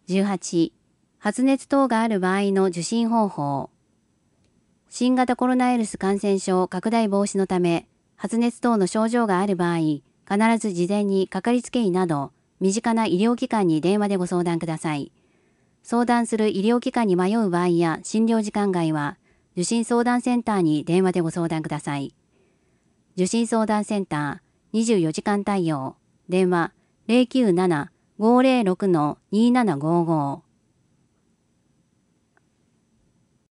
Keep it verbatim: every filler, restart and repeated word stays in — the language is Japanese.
じゅうはち、発熱等がある場合の受診方法。新型コロナウイルス感染症拡大防止のため、発熱等の症状がある場合、必ず事前にかかりつけ医など、身近な医療機関に電話でご相談ください。相談する医療機関に迷う場合や診療時間外は、受診相談センターに電話でご相談ください。受診相談センターにじゅうよじかん対応。電話ゼロきゅうなな ごゼロろくのにななごーごー。